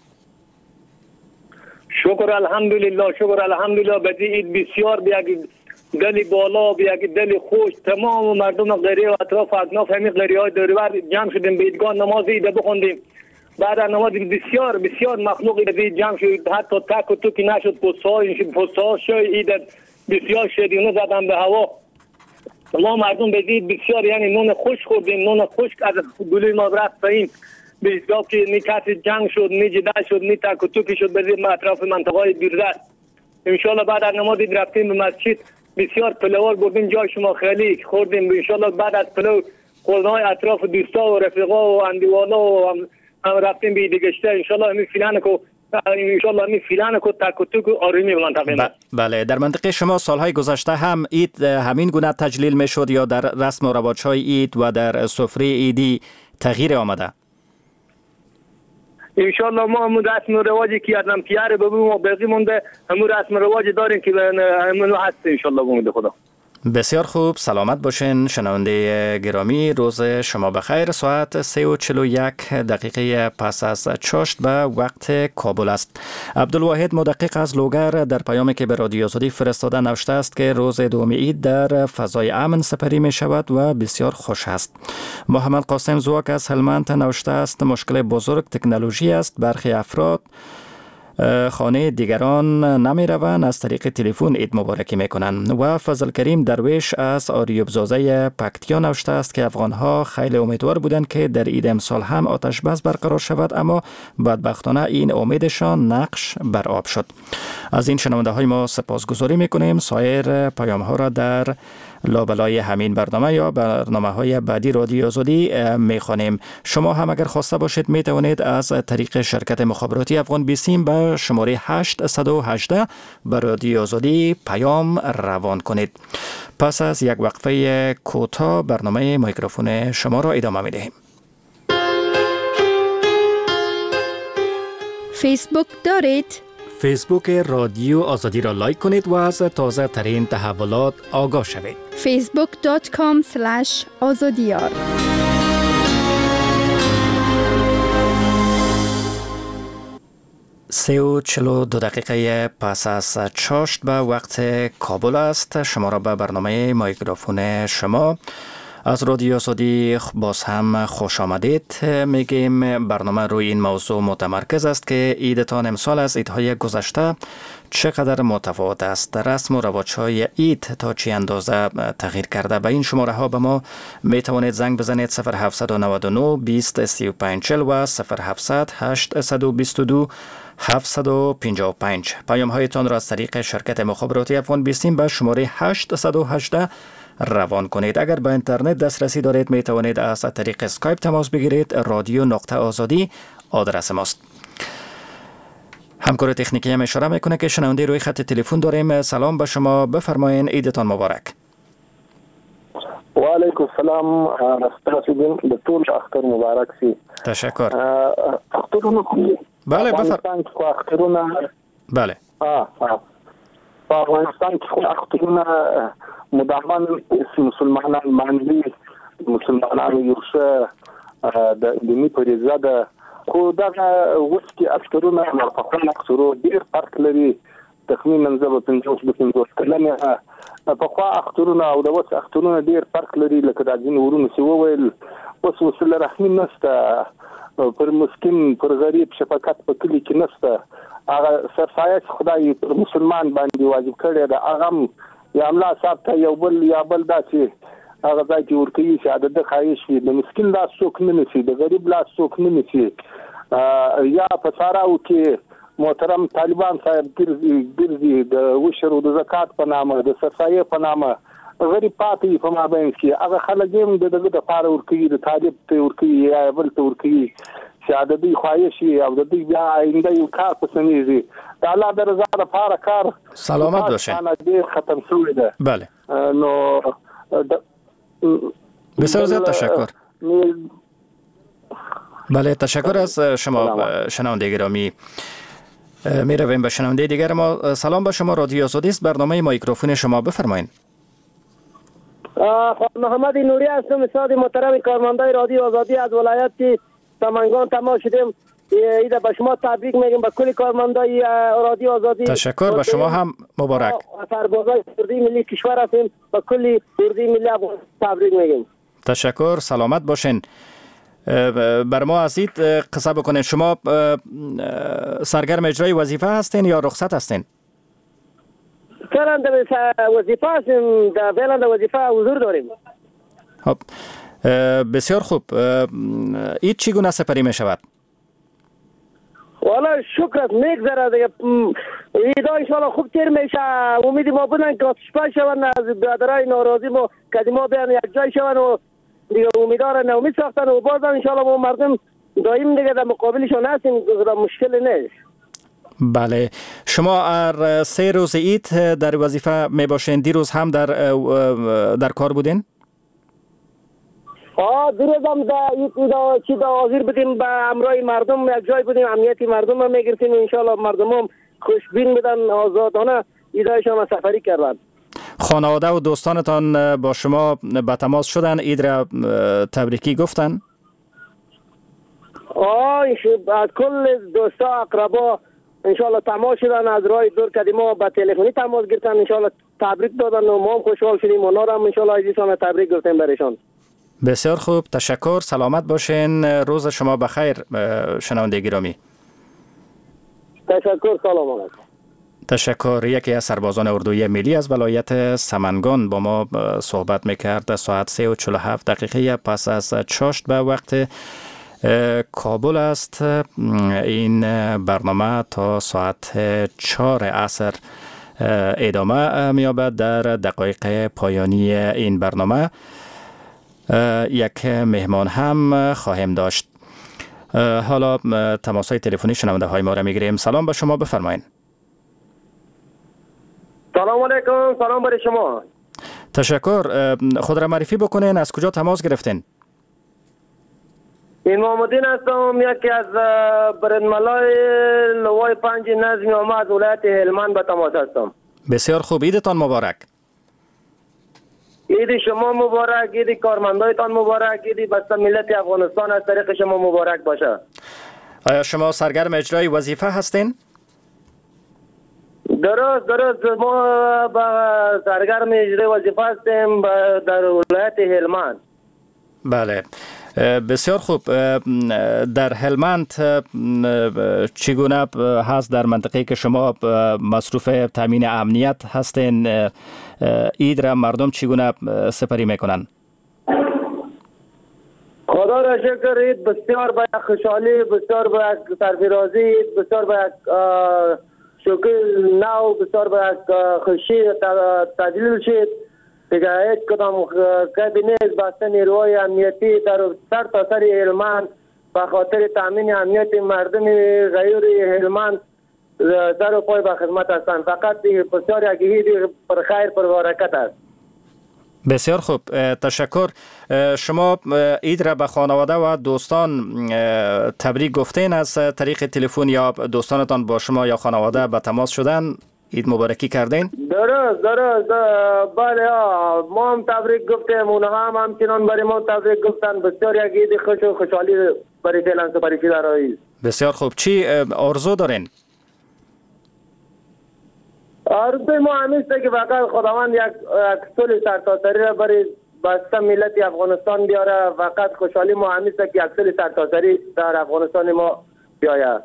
[SPEAKER 12] شکر الحمدلله، شکر الحمدلله. بدی عید بسیار بیاگی دلی بالا، بیاگی دلی خوش. تمام مردم غیره و اطراف اکناف همین غیره های دوریور جمع شدیم به عیدگاه نماز عید بخوندیم. بعد از نماز بسیار بسیار مخلوقی به جمع شد، حتی تک و توکی نشد. پوسته های پوسته ها شوی عید بسیار شدیونه زدن به هوا. ما مردم بدید بسیار یعنی نون خوش خوردیم، نون خوش از گلوی ما رفت پایین. به ایستگاه که نی کسی جنگ شد، نی جدا شد، نی تک و توکی شد بزید اطراف منطقه بیرده. انشالله بعد از نماز عید رفتیم به مسجد، بسیار پلوار بردیم جای شما خیلی خوردیم. انشالله بعد از پلو خوردنهای اطراف دوستا و رفیقا و اندیوالا و هم, هم رفتیم به دیگشته. انشالله همین فیلان کو انشالله همین فیلان کو تک و توک و آرامی به منطقه ما.
[SPEAKER 8] بله، در منطقه شما سالهای گذشته هم عید همین گونه تجلیل میشد یا در رسم و رواج‌های عید و در سفره عیدی تغییر آمده؟
[SPEAKER 12] انشالله ما همون رسم و رواجی که ازم پیاره ببینیم و باقی مونده همون رسم و رواج داریم که همون هست انشالله بمونده. خدا
[SPEAKER 8] بسیار خوب، سلامت باشین شنونده گرامی. روز شما بخیر. ساعت سه و چل و یک دقیقه پس از چاشت به وقت کابل است. عبدالواحد مدقق از لوگر در پیامی که به رادیو آزادی فرستاده نوشته است که روز دوم عید در فضای امن سپری می شود و بسیار خوش است. محمد قاسم زواک از هلمند نوشته است مشکل بزرگ تکنولوژی است. برخی افراد خانه دیگران نمی روند، از طریق تلفن عید مبارکی می کنند. و فضل کریم درویش از آریوبزازه پکتیا نوشته است که افغانها خیلی امیدوار بودند که در عید امسال هم آتش بس برقرار شود، اما بدبختانه این امیدشان نقش بر آب شد. از این شنونده های ما سپاسگزاری می کنیم. سایر پیام ها را در لابلای همین برنامه یا برنامه های بعدی رادیو آزادی می خوانیم. شما هم اگر خواسته باشید می توانید از طریق شرکت مخابراتی افغان بیسیم به شماره هشت یک هشت به رادیو آزادی پیام روان کنید. پس از یک وقفه کوتاه برنامه میکروفون شما را ادامه می دهیم.
[SPEAKER 5] فیسبوک دارید؟
[SPEAKER 8] فیسبوک رادیو آزادی را لایک کنید و از تازه ترین تحولات آگاه شوید.
[SPEAKER 5] فیسبوک دات کام اسلش آزادیار.
[SPEAKER 8] سه و چل و دو دقیقه پس از چاشت به وقت کابل است. شما را به برنامه میکروفون شما از رادیو آزادی باز هم خوش آمدید میگیم. برنامه روی این موضوع متمرکز است که عیدتان امسال از عیدهای گذشته چقدر متفاوت است. رسم و رواج‌های عید تا چه اندازه تغییر کرده. به این شماره ها به ما می توانید زنگ بزنید صفر هفت نه نه بیست سی و پنج چهل و صفر هفت هشت دو دو هفت پنج پنج. پیام هایتان را از طریق شرکت مخابراتی افغان بیسیم به شماره هشت یک هشت روان کنید. اگر به اینترنت دسترسی دارید می توانید از طریق اسکایپ تماس بگیرید. رادیو نقطه آزادی آدرس ماست. همکار تکنیکی هم اشاره میکنه که شنونده روی خط تلفن داریم. سلام به شما، بفرمایید. عیدتان مبارک.
[SPEAKER 17] و علیکم السلام. استاسیدین به طول اختر مبارک سی.
[SPEAKER 8] تشکر.
[SPEAKER 17] اخترون
[SPEAKER 8] بله بفرمایید.
[SPEAKER 17] اخترون
[SPEAKER 8] بله
[SPEAKER 17] آه آه افغانستان که اخترون مدامن مسلمانان منلی مسلمانان یوشه د دینی پریزه ده خو دغه اوس کې اخترونه مفقن اخترو ډیر فرق لري. تخمینا زه به پنځوس به پنځوس کلنه پخوا اخترونه او د اوس اخترونه ډیر فرق لري. لکه د ځینې ورونو چې وویل اوس وسله رحمي نشته، پر مسکین پر غریب شفقت په کلي کې نشته. هغه سرسایه خدای پر مسلمان باندې واجب کړی ده. هغه یا املا صاحب ته یو بل یا بل داسې هغه ځای کې ورکوي چې عدد خواهش وي. د مسکین لاس څوک نه نیسي، د غریب لاس څوک نه نیسي. یا په ساراو کې محترم طالبان صاحب ګرځي د وشر او د زکات په نامه د سرسایه په نامه غریب پاتې په مابین کې هغه خلک هم د دغه د پاره ورکوي، د طالب ته ورکوي یا بل ته ورکوي چې عدد خواهش وي او د دې بیا آینده یو کار پسنیږي. د الله د رضا لپاره کار
[SPEAKER 8] سلامت باشه.
[SPEAKER 17] ډیر ختم شوی ده.
[SPEAKER 8] بله
[SPEAKER 17] نو
[SPEAKER 8] بسیار زیاد تشکر. بله تشکر از شما شنونده گرامی. می رویم به شنونده دیگر ما. سلام به شما، رادیو آزادی است، برنامه میکروفون شما، بفرمایید.
[SPEAKER 12] محمد نوری هستم، استاد محترم کارمندای رادیو آزادی از ولایت سمنگان تماس شدیم. عید به شما تبریک میگم، به کل کارمندای رادیو آزادی
[SPEAKER 8] تشکر. به شما هم مبارک.
[SPEAKER 12] سربازای اردوی ملی کشور هستیم، به کل اردوی ملی تبریک میگم.
[SPEAKER 8] تشکر، سلامت باشین. بر ما از عید قصه بکنین. شما سرگرم اجرای وظیفه هستین یا رخصت هستین؟
[SPEAKER 11] فعلا در وظیفه هستیم، در فعلا در وظیفه حضور داریم.
[SPEAKER 8] خب بسیار خوب. عید چگونه سپری می شود؟
[SPEAKER 11] والا شکر است میگذره دیگه. ایدا انشالله خوب تیر میشه. امید ما بودن که آتش‌بس شوند از برادرای ناراضی ما که ما بیان یک جای شوند و دیگه امیدوار ناامید ساختن و باز انشالله ما مردم دائم دیگه در مقابلشون هستیم، مشکل نیست.
[SPEAKER 8] بله، شما هر سه روز عید در وظیفه می باشین؟ دیروز هم در در کار بودین؟
[SPEAKER 11] آه دیروز هم در ایدا چی در حاضر بودیم، به امرای مردم یک جای بودیم، امنیتی مردم هم میگرفتیم. انشالله مردم هم خوشبین بودن، آزادانه ایدایشان سفری کردن.
[SPEAKER 8] خانواده و دوستانتان با شما به تماس شدن، عید را تبریکی گفتن؟
[SPEAKER 11] آه از کل دوستا اقربا انشالله تماس شدن، از راه دور که ما به تلفنی تماس گرفتن، انشالله تبریک دادن و ما هم خوشحال شدیم. اونا را هم انشالله عزیزان تبریک گفتیم برشان.
[SPEAKER 8] بسیار خوب، تشکر، سلامت باشین، روز شما بخیر شنونده گرامی.
[SPEAKER 11] تشکر، سلام علیکم.
[SPEAKER 8] تشکر. یکی از سربازان اردوی ملی از ولایت سمنگان با ما صحبت میکرد. ساعت سه و چهل و هفت دقیقه پس از چاشت به وقت کابل است. این برنامه تا ساعت چهار عصر ادامه می‌یابد. در دقایق پایانی این برنامه یک مهمان هم خواهیم داشت. حالا تماس‌های تلفنی شنونده های ما را میگیریم. سلام به شما، بفرمایید.
[SPEAKER 11] سلام علیکم. سلام برای شما.
[SPEAKER 8] تشکر. خود را معرفی بکنین، از کجا تماس گرفتین؟
[SPEAKER 11] این محمدین هستم، یکی از برندملای لوای پنج نظمی آمد ولایت هلمند به تماس هستم.
[SPEAKER 8] بسیار خوب، عیدتان مبارک.
[SPEAKER 11] عید شما مبارک، عید کارمندایتان مبارک، عید بسته ملت افغانستان از طریق شما مبارک باشه.
[SPEAKER 8] آیا شما سرگرم اجرای وظیفه هستین؟
[SPEAKER 11] درست درست ما با سرگرم اجرای وظیفه هستیم در ولایت هلمند.
[SPEAKER 8] بله، بسیار خوب. در هلمند چگونه هست در منطقه که شما مصروف تامین امنیت هستین؟ عید را مردم چگونه سپری میکنن؟
[SPEAKER 11] خدا را شکر، عید بسیار با یک خوشحالی، بسیار با یک سرفرازی، بسیار با یک شکل نو، بسیار با یک خوشی تجلیل شد. دیگه هیچ کدام کابینه بسته نیروهای امنیتی در سر تا سر هلمند به خاطر تامین امنیت مردم غیر هلمند سر و پای به خدمت هستند. فقط بسیار یک عید پر خیر پر برکت است.
[SPEAKER 8] بسیار خوب، تشکر. شما عید را به خانواده و دوستان تبریک گفتین از طریق تلفن یا دوستانتان با شما یا خانواده به تماس شدن؟ عید مبارکی کردین؟
[SPEAKER 11] درست درست بله، ما هم تبریک گفتیم، اونها هم همچنان برای ما تبریک گفتن. بسیار یک عید خوش و خوشحالی برای فعلا سپری شده رایی.
[SPEAKER 8] بسیار خوب. چی آرزو دارین؟
[SPEAKER 11] آرزوی ما همیشه که فقط خداوند یک صلح سرتاسری را برای بسته ملت افغانستان بیاره. فقط خوشحالی ما همیشه که یک صلح سرتاسری در افغانستان ما بیاید.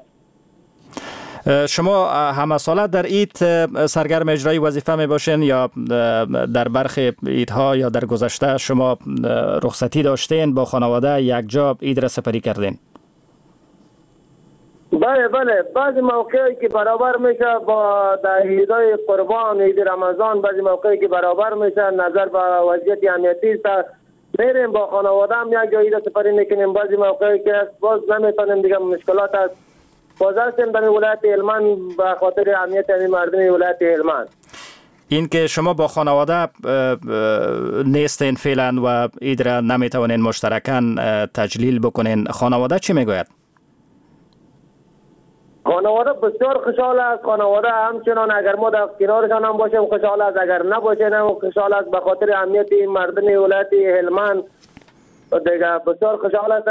[SPEAKER 8] شما همه ساله در عید سرگرم اجرای وظیفه می باشین یا در برخی عیدها یا در گذشته شما رخصتی داشتین با خانواده یک جا عید را سپری کردین؟
[SPEAKER 11] بله بله، بعضی موقعی که برابر میشه با در عیدهای قربان، عید رمضان، بعضی موقعی که برابر میشه نظر به وضعیت امنیتی است میریم با خانواده هم یک جا عید سپری میکنیم. بعضی موقعی که باز نمیتونیم دیگه مشکلات است، باز هستیم در ولایت هلمند به خاطر امنیت مردم ولایت هلمند.
[SPEAKER 8] این که شما با خانواده نیستین فعلا و عید را نمیتونین مشترکاً تجلیل بکنین، خانواده چی میگوید؟
[SPEAKER 11] خانواده بسیار خوشحال است. خانواده همچنان اگر ما در کنارشان هم باشیم خوشحال است، اگر نباشیم هم خوشحال است به خاطر امنیت مردم ولایت هلمند. دیگه بسیار خوشحال است